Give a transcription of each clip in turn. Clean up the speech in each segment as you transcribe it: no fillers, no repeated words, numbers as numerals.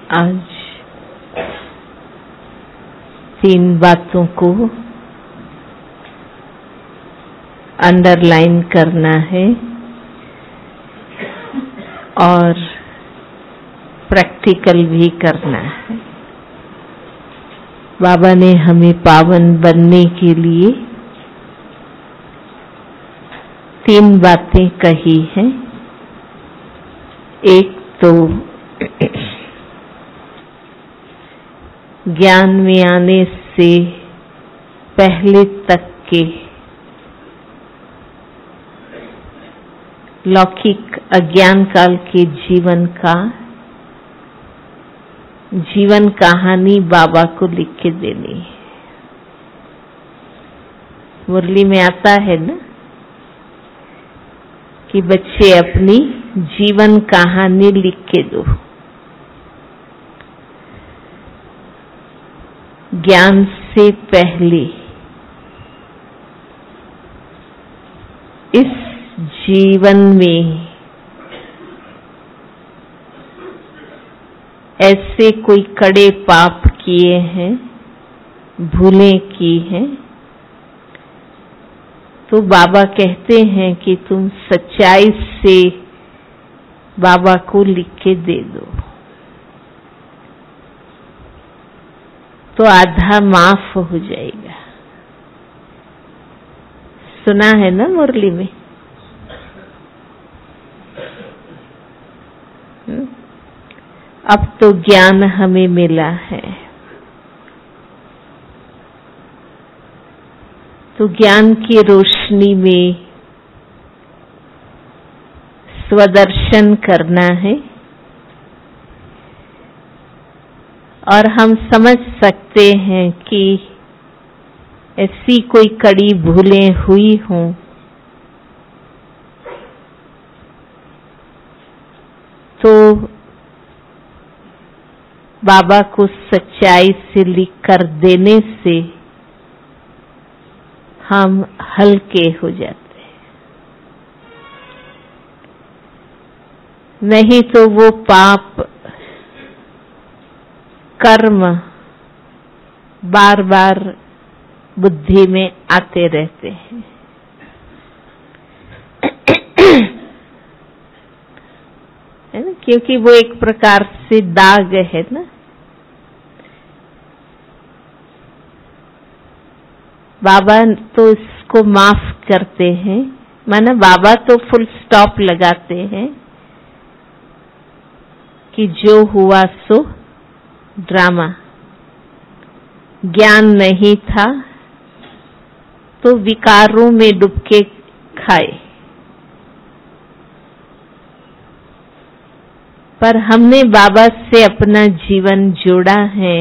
आज 3 बातों को अंडरलाइन करना है और प्रैक्टिकल भी करना है। बाबा ने हमें पावन बनने के लिए 3 बातें कही हैं। एक तो ज्ञान में आने से पहले तक के लौकिक अज्ञान काल के जीवन कहानी बाबा को लिख के देनी है। मुरली में आता है ना कि बच्चे अपनी जीवन कहानी लिख के दो। ज्ञान से पहले इस जीवन में ऐसे कोई कड़े पाप किए हैं, भूलें की हैं, तो बाबा कहते हैं कि तुम सच्चाई से बाबा को लिख के दे दो, तो आधा माफ हो जाएगा। सुना है ना मुरली में? अब तो ज्ञान हमें मिला है, तो ज्ञान की रोशनी में स्वदर्शन करना है और हम समझ सकते हैं कि ऐसी कोई कड़ी भूलें हुई हों तो बाबा को सच्चाई से लिख कर देने से हम हल्के हो जाते हैं। नहीं तो वो पाप कर्म बार बार बुद्धि में आते रहते हैं। है ना? क्योंकि वो एक प्रकार से दाग है ना। बाबा तो इसको माफ करते हैं, माना बाबा तो फुल स्टॉप लगाते हैं कि जो हुआ सो ड्रामा, ज्ञान नहीं था तो विकारों में डुबके खाए। पर हमने बाबा से अपना जीवन जोड़ा है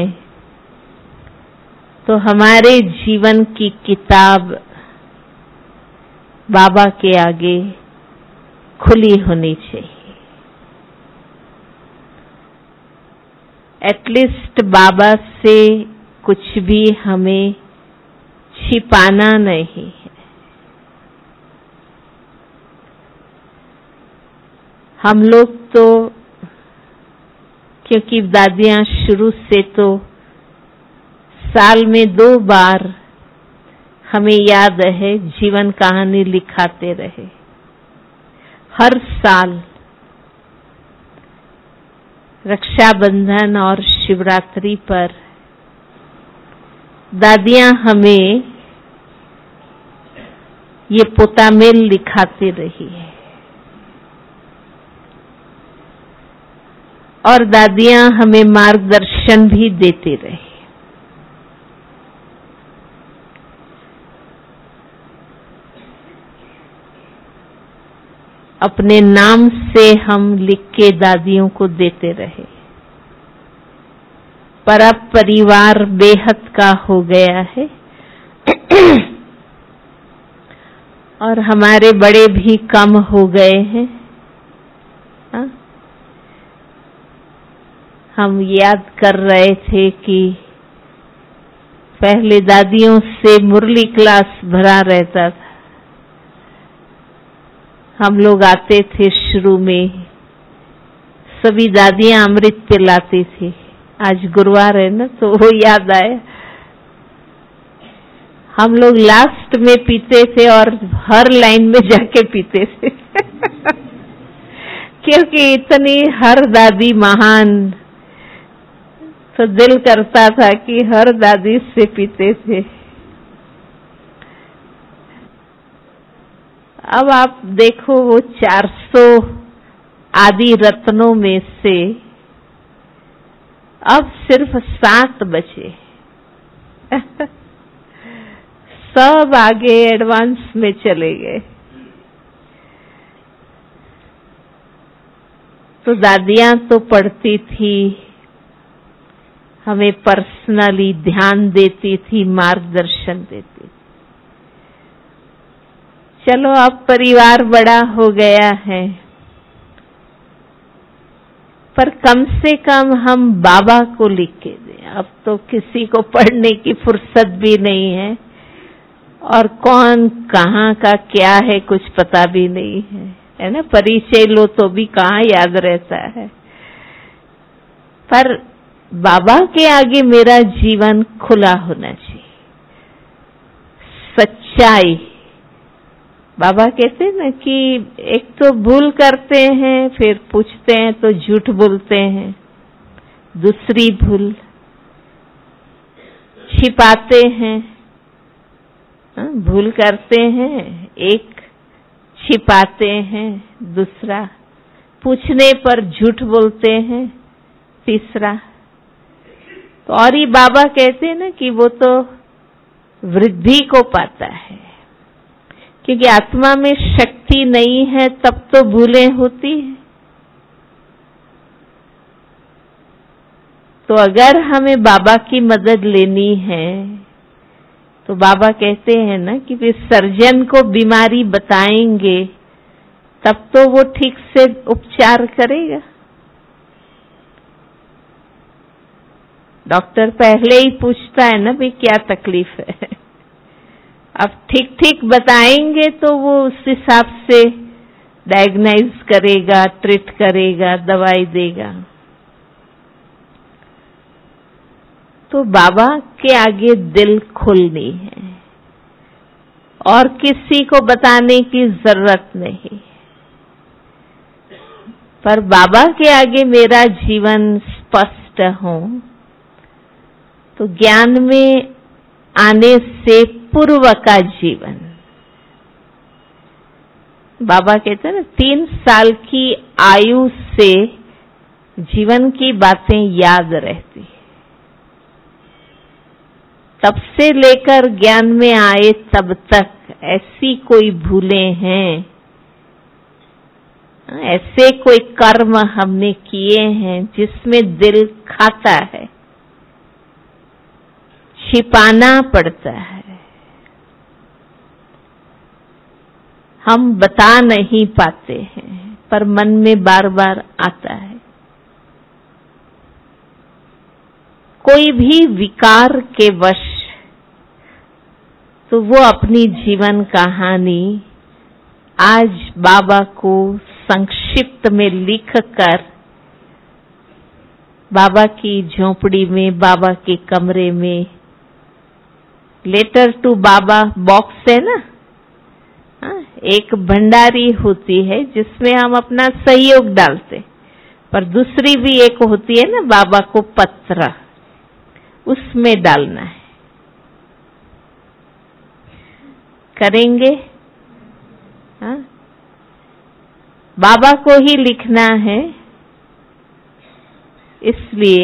तो हमारे जीवन की किताब बाबा के आगे खुली होनी चाहिए। एटलीस्ट बाबा से कुछ भी हमें छिपाना नहीं है। हम लोग तो क्योंकि दादियां शुरू से तो साल में 2 बार हमें याद है जीवन कहानी लिखाते रहे। हर साल रक्षाबंधन और शिवरात्रि पर दादियां हमें ये पोतामेल लिखाती रही है और दादियां हमें मार्गदर्शन भी देती रही। अपने नाम से हम लिख के दादियों को देते रहे, पर अब परिवार बेहद का हो गया है और हमारे बड़े भी कम हो गए हैं। हम याद कर रहे थे कि पहले दादियों से मुरली क्लास भरा रहता था। हम लोग आते थे, शुरू में सभी दादियां अमृत पिलाती थी। आज गुरुवार है ना, तो वो याद आया। हम लोग लास्ट में पीते थे और हर लाइन में जाके पीते थे क्योंकि इतनी हर दादी महान, तो दिल करता था कि हर दादी से पीते थे। अब आप देखो, वो 400 आदि रत्नों में से अब सिर्फ 7 बचे सब आगे एडवांस में चले गए। तो दादियां तो पढ़ती थी, हमें पर्सनली ध्यान देती थी, मार्गदर्शन देती थी। चलो अब परिवार बड़ा हो गया है, पर कम से कम हम बाबा को लिख के दें। अब तो किसी को पढ़ने की फुर्सत भी नहीं है और कौन कहाँ का क्या है कुछ पता भी नहीं है ना। परिचय लो तो भी कहाँ याद रहता है। पर बाबा के आगे मेरा जीवन खुला होना चाहिए, सच्चाई। बाबा कहते हैं ना कि एक तो भूल करते हैं, फिर पूछते हैं तो झूठ बोलते हैं, दूसरी भूल छिपाते हैं, भूल करते हैं एक, छिपाते हैं दूसरा, पूछने पर झूठ बोलते हैं तीसरा। तो और ही बाबा कहते हैं ना कि वो तो वृद्धि को पाता है, क्योंकि आत्मा में शक्ति नहीं है तब तो भूलें होती है। तो अगर हमें बाबा की मदद लेनी है तो बाबा कहते हैं ना कि फिर सर्जन को बीमारी बताएंगे तब तो वो ठीक से उपचार करेगा। डॉक्टर पहले ही पूछता है ना भाई क्या तकलीफ है, अब ठीक ठीक बताएंगे तो वो उस हिसाब से डायग्नाइज करेगा, ट्रीट करेगा, दवाई देगा। तो बाबा के आगे दिल खोलनी है और किसी को बताने की जरूरत नहीं। पर बाबा के आगे मेरा जीवन स्पष्ट हो तो ज्ञान में आने से पूर्व का जीवन, बाबा कहते हैं ना 3 साल की आयु से जीवन की बातें याद रहती, तब से लेकर ज्ञान में आए तब तक ऐसी कोई भूलें हैं, ऐसे कोई कर्म हमने किए हैं जिसमें दिल खाता है, छिपाना पड़ता है, हम बता नहीं पाते हैं पर मन में बार बार आता है। कोई भी विकार के वश तो वो अपनी जीवन कहानी आज बाबा को संक्षिप्त में लिखकर बाबा की झोपड़ी में, बाबा के कमरे में, लेटर टू बाबा बॉक्स है ना, एक भंडारी होती है जिसमें हम अपना सहयोग डालते, पर दूसरी भी एक होती है ना बाबा को पत्र, उसमें डालना है। करेंगे? बाबा को ही लिखना है, इसलिए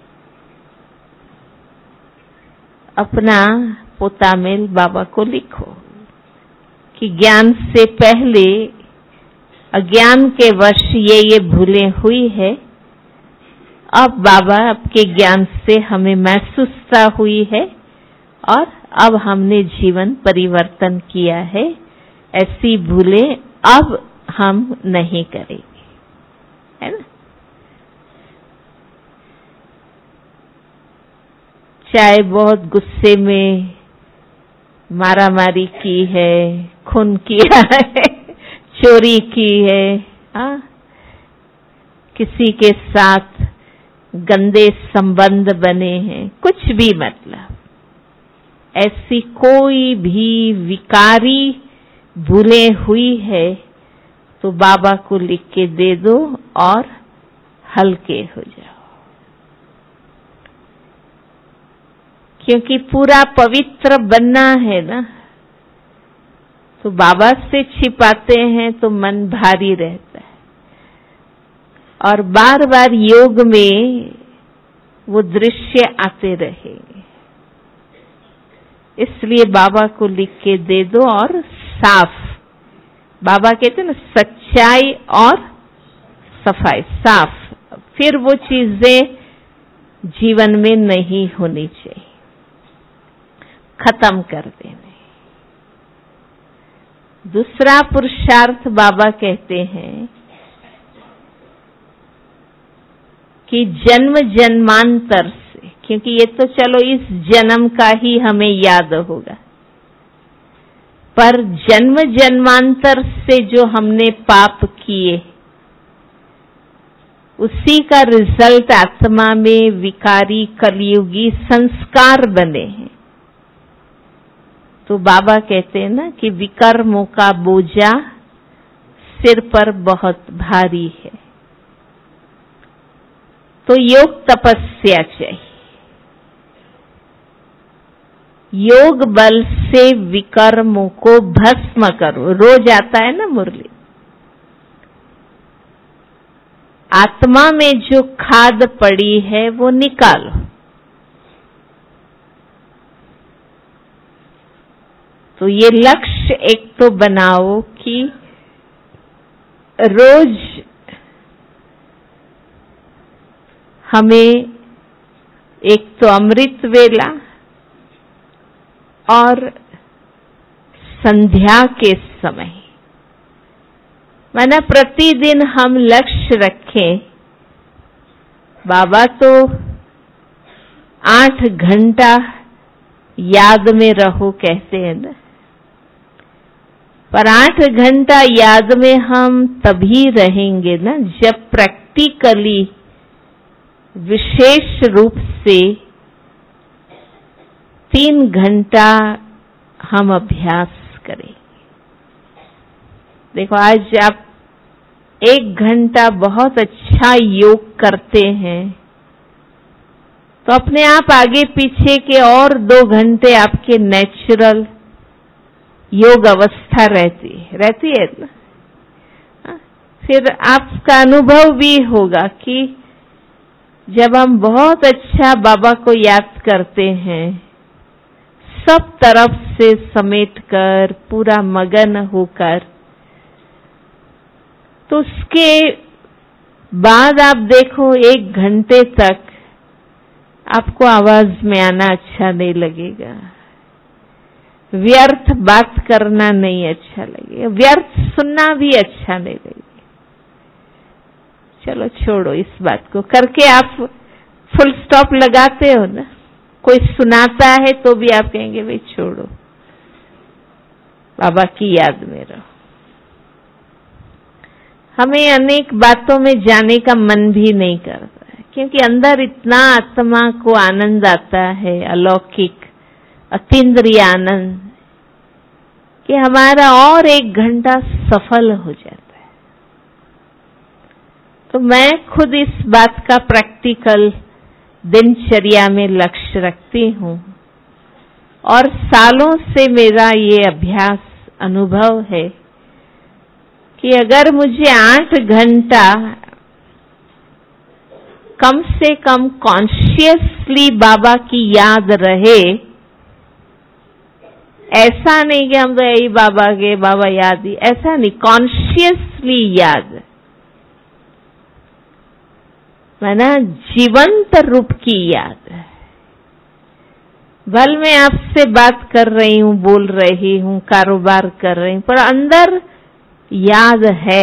अपना पोतामेल बाबा को लिखो कि ज्ञान से पहले अज्ञान के वश ये भूलें हुई है, अब बाबा आपके ज्ञान से हमें महसूसता हुई है और अब हमने जीवन परिवर्तन किया है, ऐसी भूलें अब हम नहीं करेंगे, है ना। चाहे बहुत गुस्से में मारामारी की है, खून किया है, चोरी की है, किसी के साथ गंदे संबंध बने हैं, कुछ भी मतलब ऐसी कोई भी विकारी भूलें हुई है तो बाबा को लिख के दे दो और हल्के हो जाओ। क्योंकि पूरा पवित्र बनना है ना, तो बाबा से छिपाते हैं तो मन भारी रहता है और बार बार योग में वो दृश्य आते रहेंगे। इसलिए बाबा को लिख के दे दो और साफ, बाबा कहते हैं ना सच्चाई और सफाई, साफ, फिर वो चीजें जीवन में नहीं होनी चाहिए, खत्म कर देने। दूसरा पुरुषार्थ बाबा कहते हैं कि जन्म जन्मांतर से, क्योंकि ये तो चलो इस जन्म का ही हमें याद होगा, पर जन्म जन्मांतर से जो हमने पाप किए उसी का रिजल्ट आत्मा में विकारी कलयुगी संस्कार बने हैं। तो बाबा कहते हैं ना कि विकर्मों का बोझा सिर पर बहुत भारी है, तो योग तपस्या चाहिए। योग बल से विकर्मों को भस्म करो। रोज आता है ना मुरली, आत्मा में जो खाद पड़ी है वो निकालो। तो ये लक्ष्य एक तो बनाओ कि रोज हमें एक तो अमृत वेला और संध्या के समय, माना प्रतिदिन हम लक्ष्य रखें। बाबा तो 8 घंटा याद में रहो कहते हैं ना, पर 8 घंटा याद में हम तभी रहेंगे ना जब प्रैक्टिकली विशेष रूप से 3 घंटा हम अभ्यास करें। देखो आज आप 1 घंटा बहुत अच्छा योग करते हैं तो अपने आप आगे पीछे के और 2 घंटे आपके नेचुरल योग अवस्था रहती है ना। फिर आपका अनुभव भी होगा कि जब हम बहुत अच्छा बाबा को याद करते हैं, सब तरफ से समेट कर पूरा मगन होकर, तो उसके बाद आप देखो 1 घंटे तक आपको आवाज में आना अच्छा नहीं लगेगा, व्यर्थ बात करना नहीं अच्छा लगेगा, व्यर्थ सुनना भी अच्छा नहीं लगेगा। चलो छोड़ो इस बात को, करके आप फुल स्टॉप लगाते हो ना। कोई सुनाता है तो भी आप कहेंगे भाई छोड़ो, बाबा की याद में रहो। हमें अनेक बातों में जाने का मन भी नहीं करता है, क्योंकि अंदर इतना आत्मा को आनंद आता है, अलौकिक अतीन्द्रिय आनंद, कि हमारा और 1 घंटा सफल हो जाता है। तो मैं खुद इस बात का प्रैक्टिकल दिनचर्या में लक्ष्य रखती हूँ और सालों से मेरा ये अभ्यास अनुभव है कि अगर मुझे 8 घंटा कम से कम कॉन्शियसली बाबा की याद रहे, ऐसा नहीं कि हम तो यही बाबा के बाबा याद ही, ऐसा नहीं, कॉन्शियसली याद, माना जीवंत रूप की याद। भल मैं आपसे बात कर रही हूँ, बोल रही हूँ, कारोबार कर रही हूँ, पर अंदर याद है।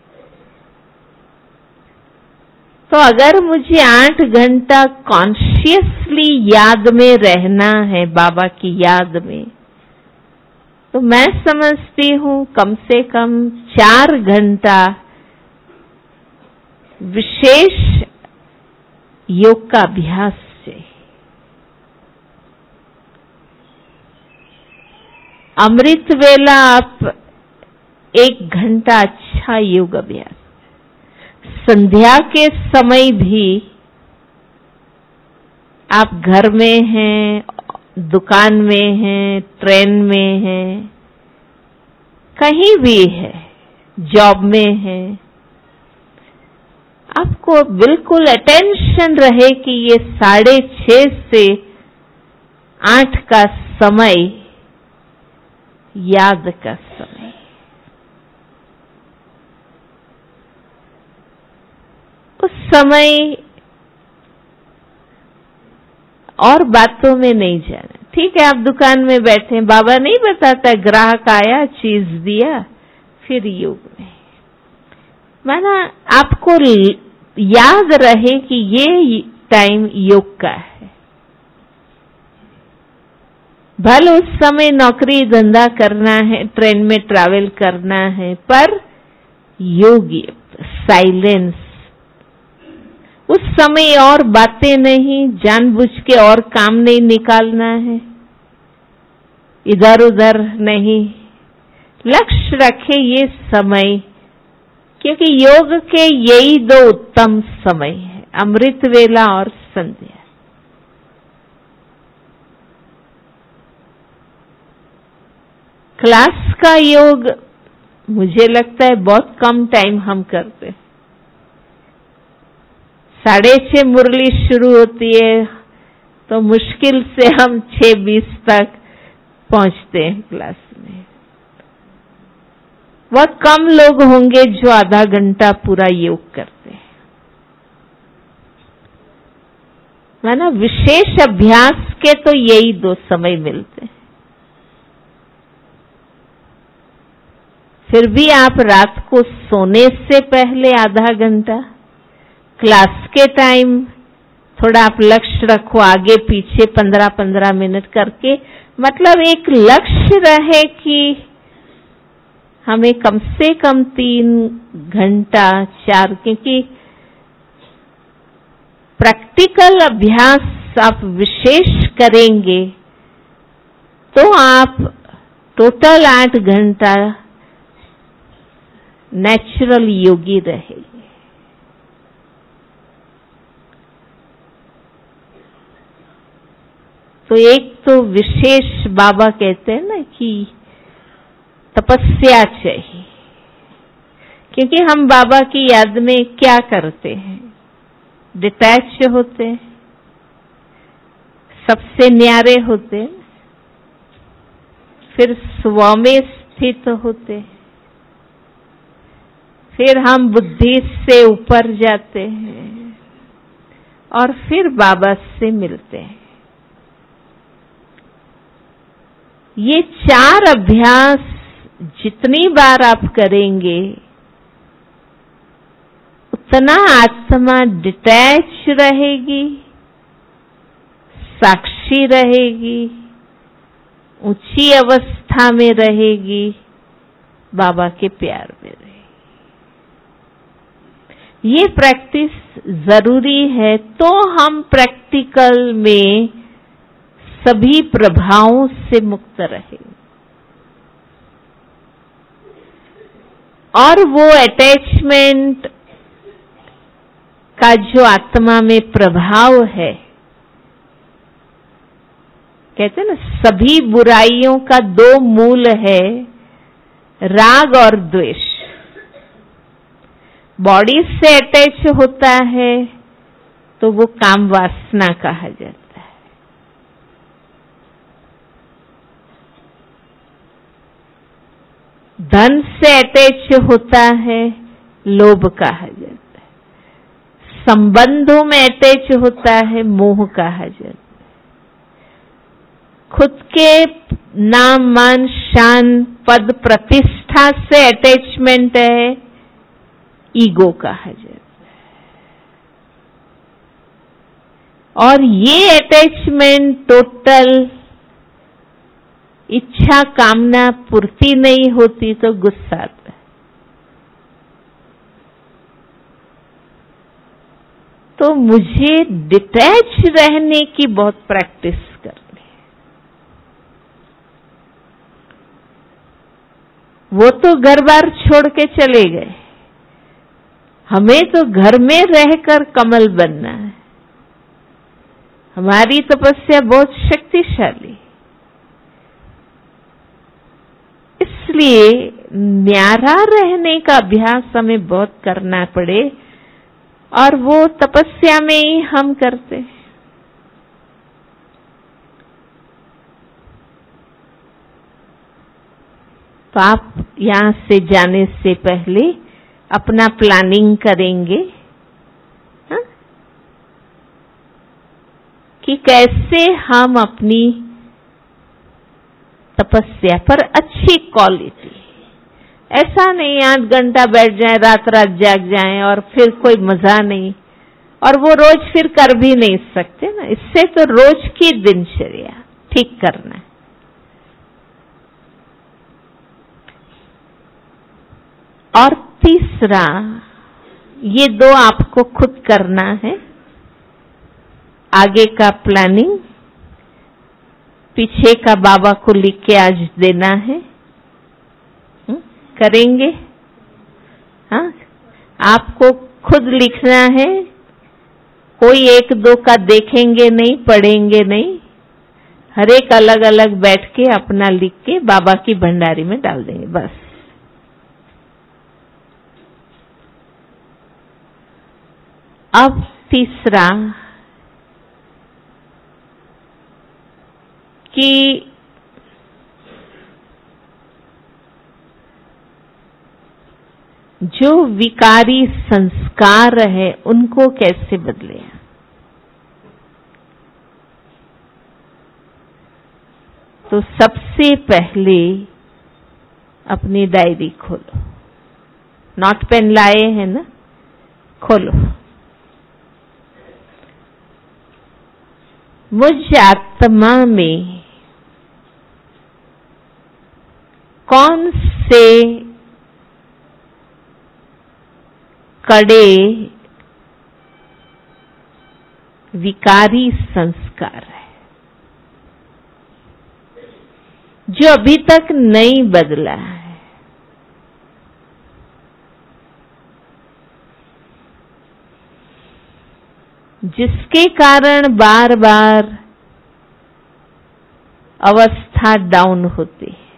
तो अगर मुझे 8 घंटा कॉन्शियसली याद में रहना है, बाबा की याद में, तो मैं समझती हूँ कम से कम 4 घंटा विशेष योग का अभ्यास चाहिए। अमृत वेला आप 1 घंटा अच्छा योग अभ्यास, संध्या के समय भी आप घर में हैं, दुकान में हैं, ट्रेन में हैं, कहीं भी है, जॉब में है, आपको बिल्कुल अटेंशन रहे कि ये 6:30 से 8 का समय याद का समय। उस समय और बातों में नहीं जाना। ठीक है, आप दुकान में बैठे, बाबा नहीं बताता ग्राहक आया चीज दिया, फिर योग में माना आपको याद रहे कि ये टाइम योग का है। भले उस समय नौकरी धंधा करना है, ट्रेन में ट्रैवल करना है, पर योग, साइलेंस, उस समय और बातें नहीं, जानबूझ के और काम नहीं निकालना है, इधर उधर नहीं, लक्ष्य रखे ये समय, क्योंकि योग के यही 2 उत्तम समय है, अमृत वेला और संध्या। क्लास का योग मुझे लगता है बहुत कम टाइम हम करते हैं। 6:30 मुरली शुरू होती है तो मुश्किल से हम 6:20 तक पहुंचते हैं क्लास में। बहुत कम लोग होंगे जो आधा घंटा पूरा योग करते हैं। माना विशेष अभ्यास के तो यही 2 समय मिलते हैं। फिर भी आप रात को सोने से पहले आधा घंटा, क्लास के टाइम थोड़ा आप लक्ष्य रखो, आगे पीछे 15-15 मिनट करके, मतलब एक लक्ष्य रहे कि हमें कम से कम 3 घंटा 4, क्योंकि प्रैक्टिकल अभ्यास आप विशेष करेंगे तो आप टोटल 8 घंटा नेचुरल योगी रहेंगे। तो एक तो विशेष बाबा कहते हैं ना कि तपस्या चाहिए, क्योंकि हम बाबा की याद में क्या करते हैं, डिटैच होते हैं, सबसे न्यारे होते हैं, फिर स्व में स्थित होते हैं, फिर हम बुद्धि से ऊपर जाते हैं और फिर बाबा से मिलते हैं। ये 4 अभ्यास जितनी बार आप करेंगे उतना आत्मा डिटैच रहेगी, साक्षी रहेगी, ऊंची अवस्था में रहेगी, बाबा के प्यार में रहेगी। ये प्रैक्टिस जरूरी है तो हम प्रैक्टिकल में सभी प्रभावों से मुक्त रहेंगे। और वो अटैचमेंट का जो आत्मा में प्रभाव है, कहते हैं ना सभी बुराइयों का 2 मूल है, राग और द्वेष। बॉडी से अटैच होता है तो वो काम वासना कहा जाता है। धन से अटैच होता है, लोभ कहा जाता है। संबंधों में अटैच होता है, मोह कहा जाता है। खुद के नाम मान शान पद प्रतिष्ठा से अटैचमेंट है, ईगो कहा जाता है। और ये अटैचमेंट टोटल इच्छा कामना पूर्ति नहीं होती तो गुस्सा आता है। तो मुझे डिटैच रहने की बहुत प्रैक्टिस करनी है। वो तो घर बार छोड़ के चले गए, हमें तो घर में रहकर कमल बनना है। हमारी तपस्या बहुत शक्तिशाली, इसलिए न्यारा रहने का अभ्यास हमें बहुत करना पड़े, और वो तपस्या में ही हम करते हैं। तो आप यहां से जाने से पहले अपना प्लानिंग करेंगे, हा? कि कैसे हम अपनी तपस्या पर अच्छी क्वालिटी, ऐसा नहीं 8 घंटा बैठ जाए, रात रात जाग जाएं और फिर कोई मजा नहीं, और वो रोज फिर कर भी नहीं सकते ना। इससे तो रोज की दिनचर्या ठीक करना है। और तीसरा, ये 2 आपको खुद करना है। आगे का प्लानिंग पीछे का बाबा को लिख के आज देना है। करेंगे? हाँ, आपको खुद लिखना है, कोई 1-2 का देखेंगे नहीं, पढ़ेंगे नहीं, हर एक अलग अलग बैठ के अपना लिख के बाबा की भंडारी में डाल देंगे बस। अब तीसरा कि जो विकारी संस्कार है उनको कैसे बदले। तो सबसे पहले अपनी डायरी खोलो, नोट पेन लाए हैं ना, खोलो। मुझ आत्मा में कौन से कड़े विकारी संस्कार है जो अभी तक नहीं बदला है। जिसके कारण बार बार अवस्था डाउन होती है।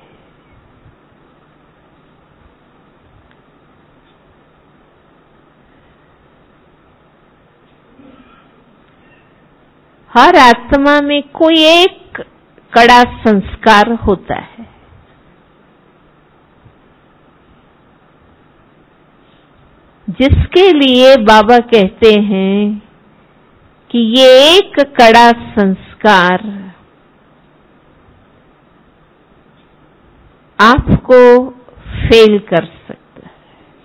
हर आत्मा में कोई एक कड़ा संस्कार होता है, जिसके लिए बाबा कहते हैं कि ये एक कड़ा संस्कार आपको फेल कर सकता है।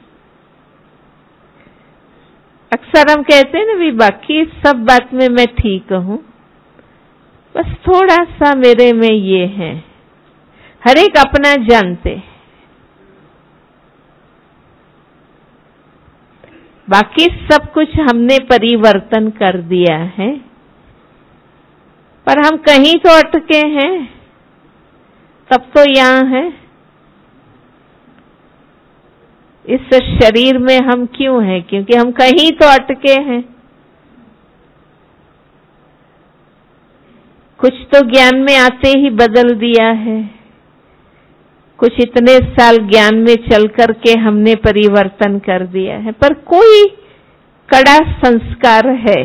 अक्सर हम कहते हैं ना भी बाकी सब बात में मैं ठीक हूं, बस थोड़ा सा मेरे में ये है। हर एक अपना जानते, बाकी सब कुछ हमने परिवर्तन कर दिया है, पर हम कहीं तो अटके हैं, तब तो यहां है। इस शरीर में हम क्यों हैं? क्योंकि हम कहीं तो अटके हैं। कुछ तो ज्ञान में आते ही बदल दिया है, कुछ इतने साल ज्ञान में चल करके हमने परिवर्तन कर दिया है, पर कोई कड़ा संस्कार है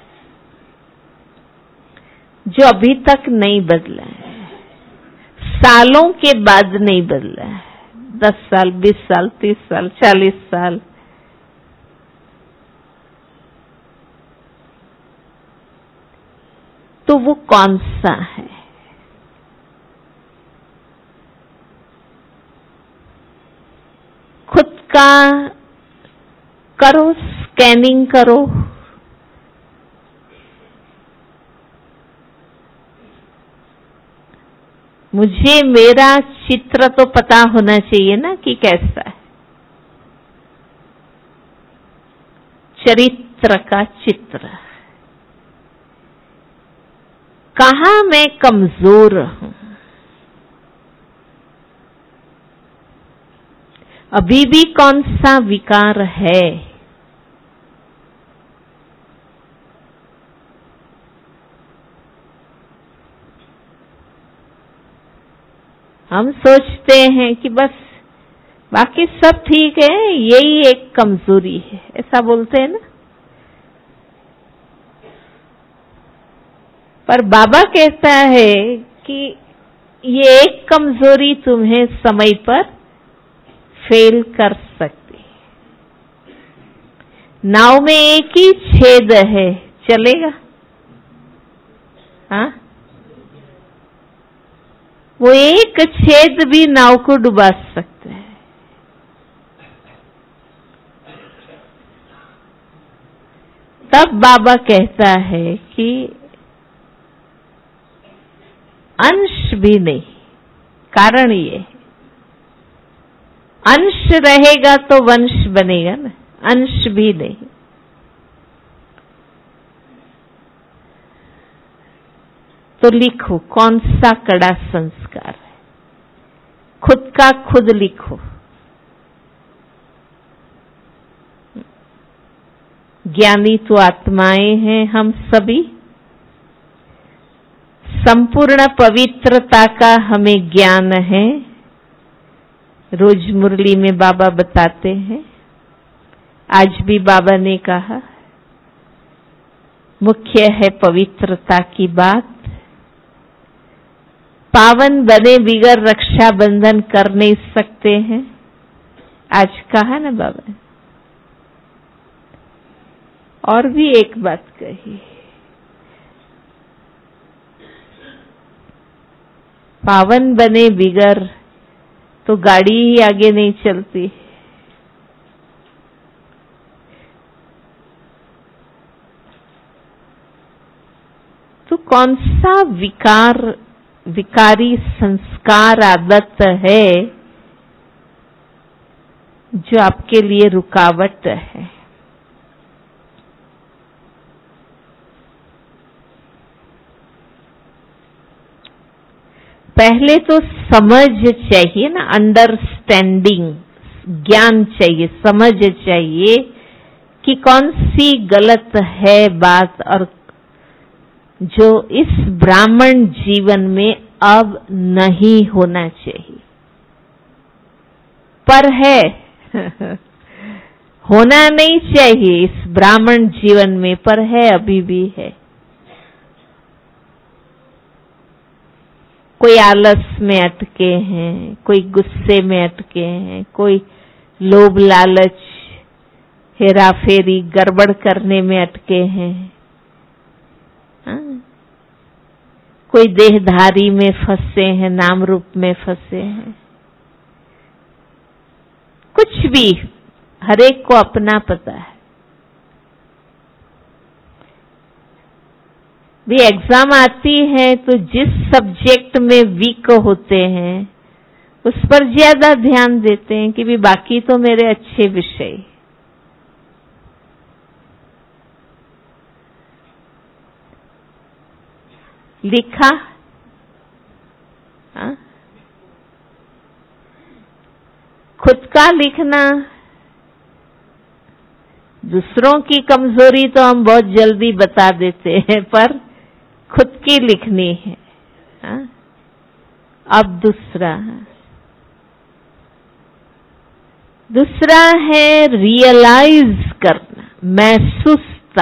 जो अभी तक नहीं बदला है, सालों के बाद नहीं बदला है। 10 साल, 20 साल, 30 साल, 40 साल। तो वो कौन सा है? खुद का करो, स्कैनिंग करो। मुझे मेरा चित्र तो पता होना चाहिए ना कि कैसा है। चित्र का चित्र। कहाँ मैं कमजोर हूं, अभी भी कौन सा विकार है, हम सोचते हैं कि बस बाकी सब ठीक है, यही एक कमजोरी है, ऐसा बोलते हैं ना। पर बाबा कहता है कि ये एक कमजोरी तुम्हें समय पर फेल कर सकती। नाव में एक ही छेद है, चलेगा? हाँ, वो एक छेद भी नाव को डुबा सकता है। तब बाबा कहता है कि अंश भी नहीं, कारण ये अंश रहेगा तो वंश बनेगा ना, अंश भी नहीं। तो लिखो कौन सा कड़ा संस्कार है, खुद का खुद लिखो। ज्ञानी तो आत्माएं हैं हम सभी, संपूर्ण पवित्रता का हमें ज्ञान है। रोज मुरली में बाबा बताते हैं, आज भी बाबा ने कहा मुख्य है पवित्रता की बात। पावन बने बिगर रक्षा बंधन कर नहीं सकते हैं, आज कहा ना बाबा। और भी एक बात कही, पावन बने बिगर तो गाड़ी ही आगे नहीं चलती। तो कौन सा विकारी संस्कार आदत है जो आपके लिए रुकावट है? पहले तो समझ चाहिए ना, अंडरस्टैंडिंग, ज्ञान चाहिए, समझ चाहिए कि कौन सी गलत है बात और जो इस ब्राह्मण जीवन में अब नहीं होना चाहिए, पर है होना नहीं चाहिए इस ब्राह्मण जीवन में, पर है, अभी भी है। कोई आलस में अटके हैं, कोई गुस्से में अटके हैं, कोई लोभ लालच हेरा फेरी गड़बड़ करने में अटके हैं, कोई देहधारी में फंसे हैं, नाम रूप में फंसे हैं। कुछ भी, हर एक को अपना पता है। भी एग्जाम आती है तो जिस सब्जेक्ट में वीक होते हैं उस पर ज्यादा ध्यान देते हैं कि भी बाकी तो मेरे अच्छे विषय। लिखा, हाँ? खुद का लिखना, दूसरों की कमजोरी तो हम बहुत जल्दी बता देते हैं, पर खुद की लिखनी है। हाँ? अब दूसरा है रियलाइज करना, महसूसता।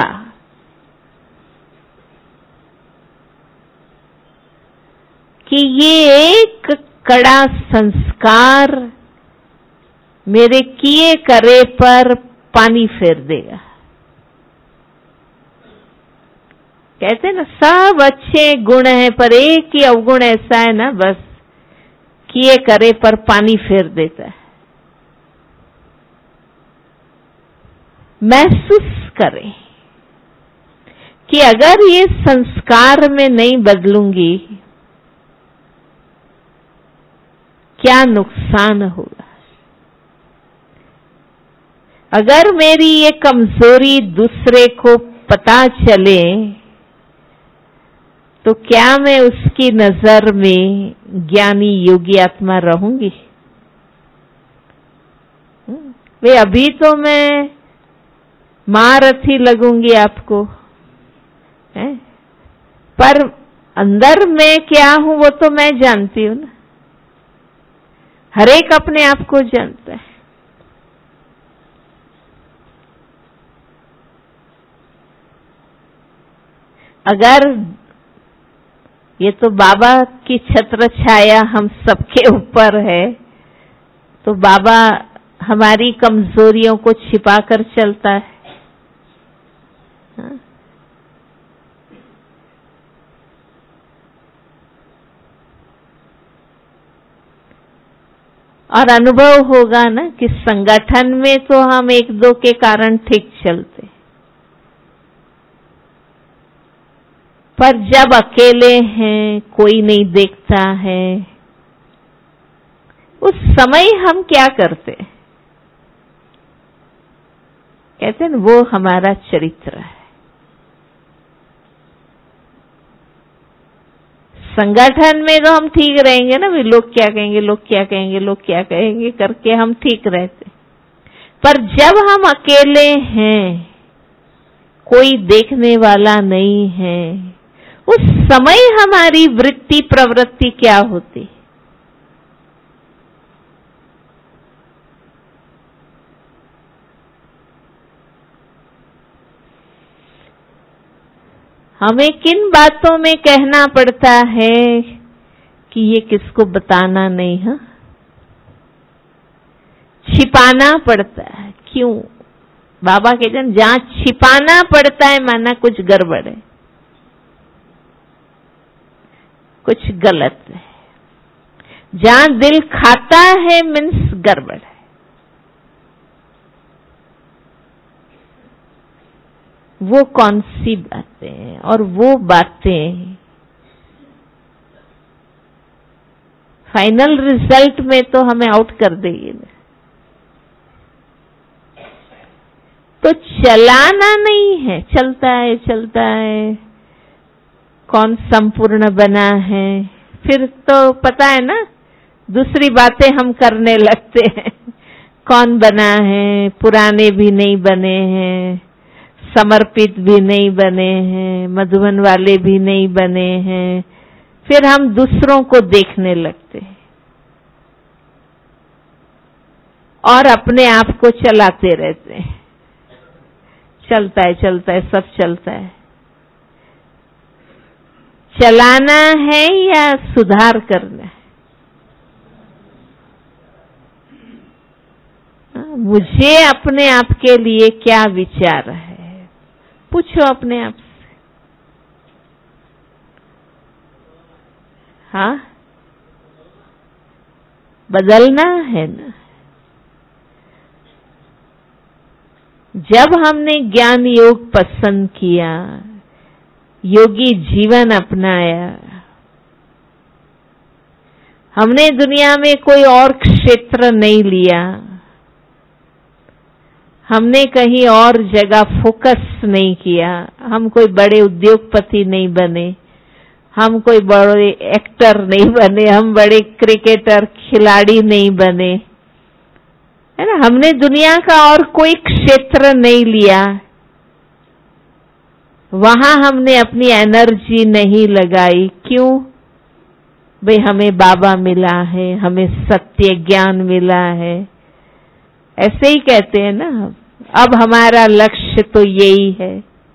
कि ये एक कड़ा संस्कार मेरे किए करे पर पानी फेर देगा। कहते हैं ना, सब अच्छे गुण हैं पर एक ही अवगुण ऐसा है ना, बस किए करे पर पानी फेर देता है। महसूस करें कि अगर ये संस्कार में नहीं बदलूंगी क्या नुकसान होगा। अगर मेरी ये कमजोरी दूसरे को पता चले तो क्या मैं उसकी नजर में ज्ञानी योगी आत्मा रहूंगी? वे अभी तो मैं महारथी लगूंगी आपको, है? पर अंदर मैं क्या हूं वो तो मैं जानती हूं ना। हर एक अपने आप को जानता है। अगर ये तो बाबा की छत्र छाया हम सबके ऊपर है, तो बाबा हमारी कमजोरियों को छिपा कर चलता है। हाँ? और अनुभव होगा ना कि संगठन में तो हम एक दो के कारण ठीक चलते, पर जब अकेले हैं, कोई नहीं देखता है, उस समय हम क्या करते? कहते हैं ना, वो हमारा चरित्र है। संगठन में तो हम ठीक रहेंगे ना, भी लोग क्या कहेंगे, लोग क्या कहेंगे, लोग क्या कहेंगे करके हम ठीक रहते। पर जब हम अकेले हैं, कोई देखने वाला नहीं है, उस समय हमारी वृत्ति प्रवृत्ति क्या होती? हमें किन बातों में कहना पड़ता है कि ये किसको बताना नहीं है, छिपाना पड़ता है। क्यों? बाबा कहते हैं जहां छिपाना पड़ता है माना कुछ गड़बड़ है, कुछ गलत है। जहां दिल खाता है मीन्स गड़बड़ है। वो कौन सी बातें हैं? और वो बातें फाइनल रिजल्ट में तो हमें आउट कर देगी ना। तो चलाना नहीं है, चलता है चलता है। कौन संपूर्ण बना है, फिर तो पता है ना, दूसरी बातें हम करने लगते हैं। कौन बना है, पुराने भी नहीं बने हैं, समर्पित भी नहीं बने हैं, मधुबन वाले भी नहीं बने हैं। फिर हम दूसरों को देखने लगते हैं और अपने आप को चलाते रहते हैं। चलता है, सब चलता है। चलाना है या सुधार करना है? मुझे अपने आप के लिए क्या विचार है, पूछो अपने आप से। हाँ, बदलना है ना। जब हमने ज्ञान योग पसंद किया, योगी जीवन अपनाया, हमने दुनिया में कोई और क्षेत्र नहीं लिया, हमने कहीं और जगह फोकस नहीं किया, हम कोई बड़े उद्योगपति नहीं बने, हम कोई बड़े एक्टर नहीं बने, हम बड़े क्रिकेटर खिलाड़ी नहीं बने, है ना। हमने दुनिया का और कोई क्षेत्र नहीं लिया, वहां हमने अपनी एनर्जी नहीं लगाई। क्यों? भाई हमें बाबा मिला है, हमें सत्य ज्ञान मिला है, ऐसे ही कहते हैं ना। अब हमारा लक्ष्य तो यही है।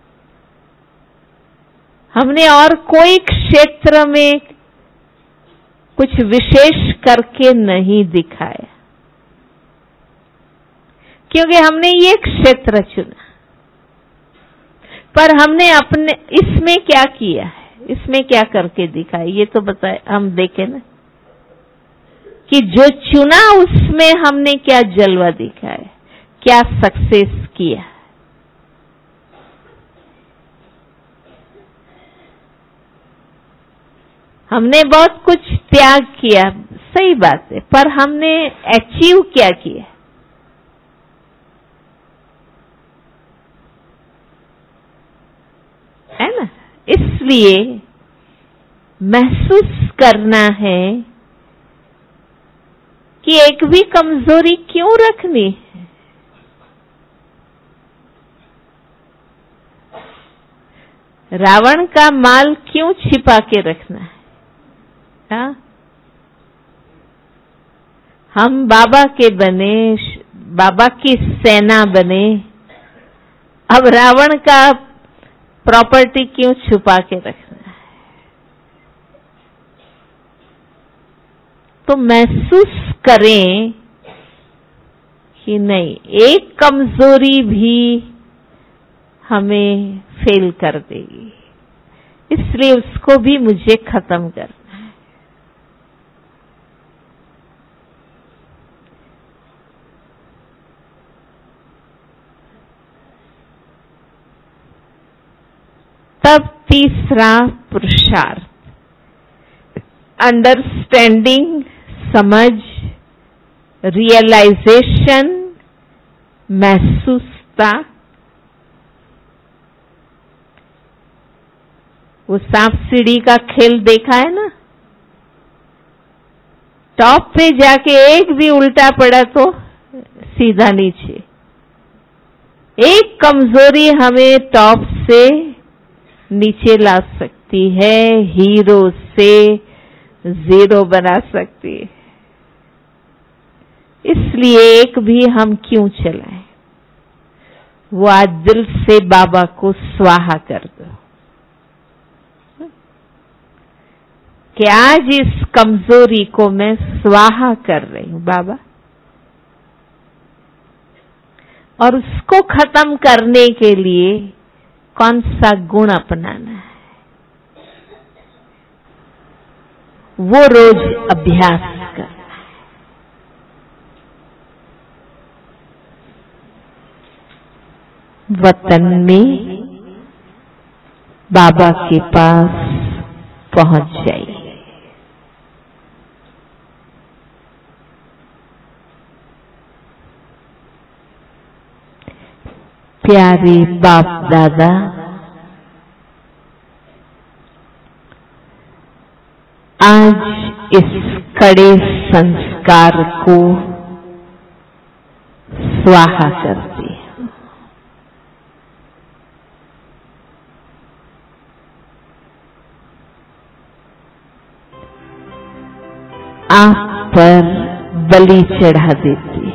हमने और कोई क्षेत्र में कुछ विशेष करके नहीं दिखाया, क्योंकि हमने ये क्षेत्र चुना। पर हमने अपने इसमें क्या किया है, इसमें क्या करके दिखाया, ये तो बताए, हम देखें ना कि जो चुना उसमें हमने क्या जलवा दिखाया, क्या सक्सेस किया। हमने बहुत कुछ त्याग किया, सही बात है, पर हमने अचीव क्या किया? इसलिए महसूस करना है कि एक भी कमजोरी क्यों रखनी है। रावण का माल क्यों छिपा के रखना है? हाँ? हम बाबा के बने, बाबा की सेना बने, अब रावण का प्रॉपर्टी क्यों छुपा के रखना है? तो महसूस करें कि नहीं, एक कमजोरी भी हमें फेल कर देगी, इसलिए उसको भी मुझे खत्म करना है। तब तीसरा पुरुषार्थ, अंडरस्टैंडिंग, समझ, रियलाइजेशन, महसूसता। वो सांप सीढ़ी का खेल देखा है ना? टॉप पे जाके एक भी उल्टा पड़ा तो सीधा नीचे। एक कमजोरी हमें टॉप से नीचे ला सकती है, हीरो से जीरो बना सकती है। इसलिए एक भी हम क्यों चलाएं? वो आज दिल से बाबा को स्वाहा कर दो कि आज इस कमजोरी को मैं स्वाहा कर रही हूं बाबा, और उसको खत्म करने के लिए कौन सा गुण अपनाना है, वो रोज अभ्यास करना है। वतन में बाबा के पास पहुंच जाइए। प्यारे बाप दादा, आज इस कड़े संस्कार को स्वाहा करते हैं। आप पर बलि चढ़ा देती है।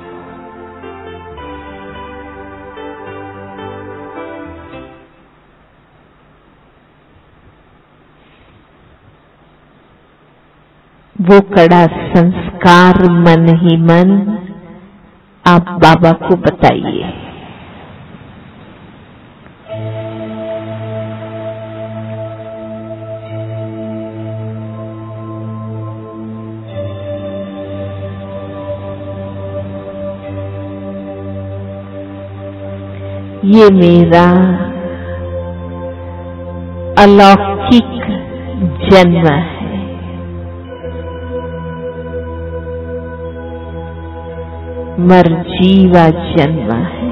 वो कड़ा संस्कार मन ही मन आप बाबा को बताइए। ये मेरा अलौकिक जन्म है। मरजीवा जन्म है।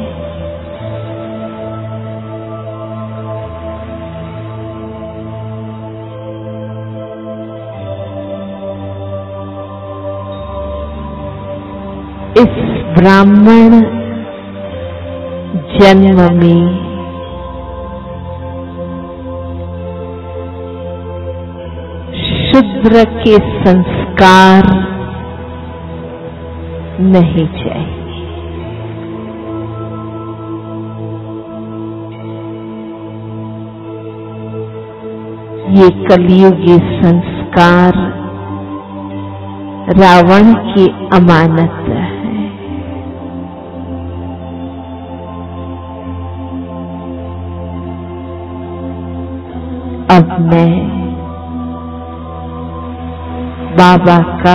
इस ब्राह्मण जन्म में शूद्र के संस्कार नहीं चाहिए। ये कलियुगी संस्कार रावण की अमानत है। अब मैं बाबा का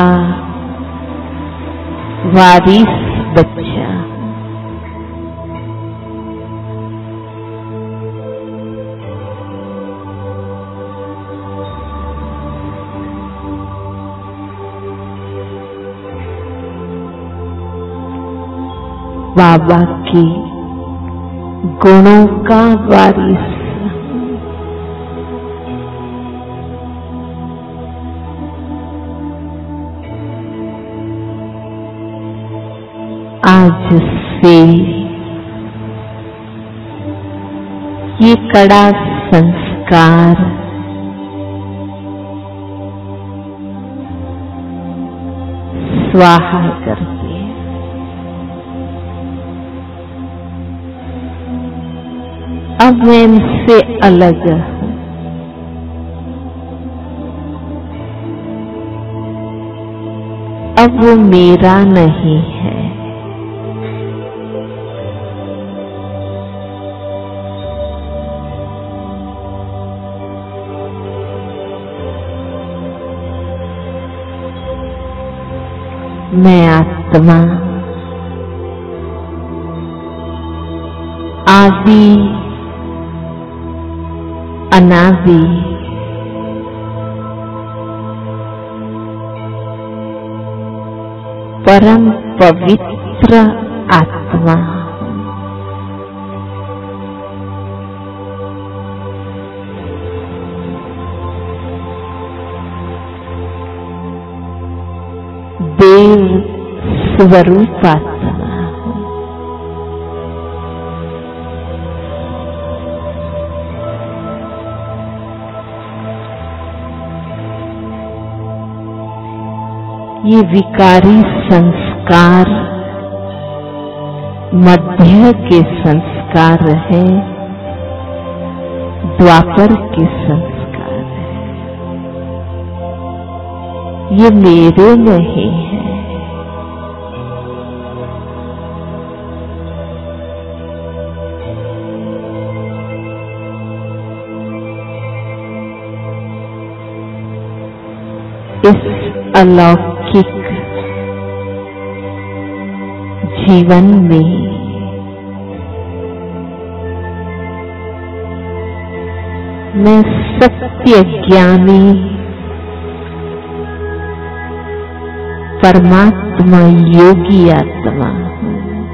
वारिस बच्चा, बाबा के गुणों का वारिस, आज से ये कड़ा संस्कार स्वाहा करके अब मैं इनसे अलग हूं। अब वो मेरा नहीं है। मैं आत्मा आदि अनादि परम पवित्र आत्मा देव स्वरूप आत्मा हूं। ये विकारी संस्कार मध्य के संस्कार है, द्वापर के संस्कार है। ये मेरे नहीं है। इस अलौकिक जीवन में मैं सत्य ज्ञानी परमात्मा योगी आत्मा हूं।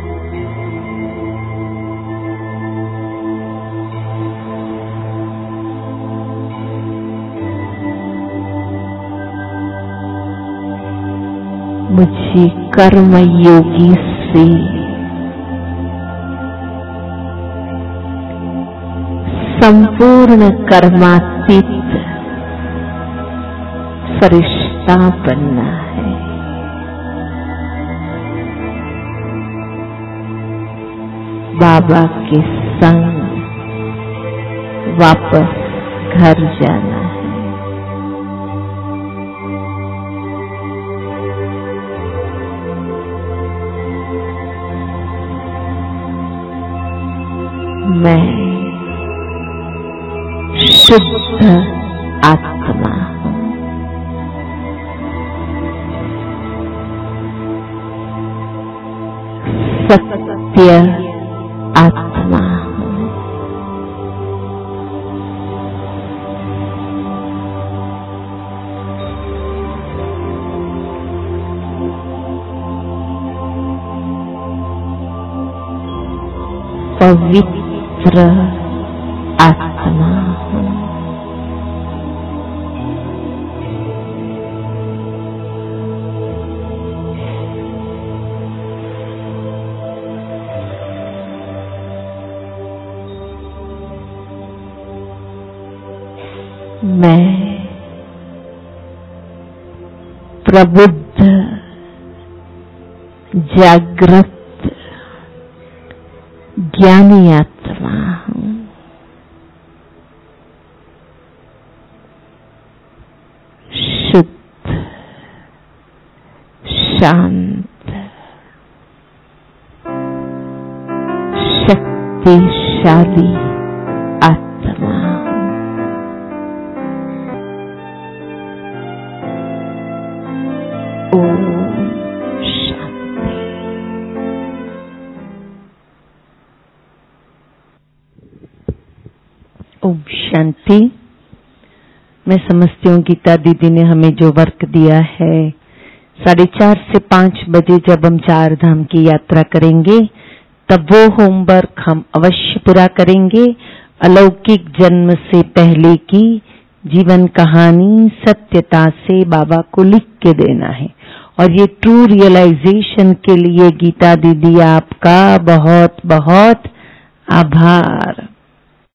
मुझे कर्म योगी से संपूर्ण कर्मातीत फरिश्ता बनना है। बाबा के संग वापस घर जाना है। मैं शुद्ध आत्मा हूं। सत्य आत्मा हूं। पवित्र आत्मा हूं। मैं प्रबुद्ध जागृत ज्ञानी आत्मा हूं। शुद्ध शांत शक्तिशाली आत्मा हूं। ओम शांति। ओम शांति। मैं समझती हूँ गीता दीदी ने हमें जो वर्क दिया है 4:30 से 5 बजे जब हम 4 धाम की यात्रा करेंगे तब वो होमवर्क हम अवश्य पूरा करेंगे। अलौकिक जन्म से पहले की जीवन कहानी सत्यता से बाबा को लिख के देना है और ये ट्रू रियलाइजेशन के लिए गीता दीदी आपका बहुत बहुत आभार।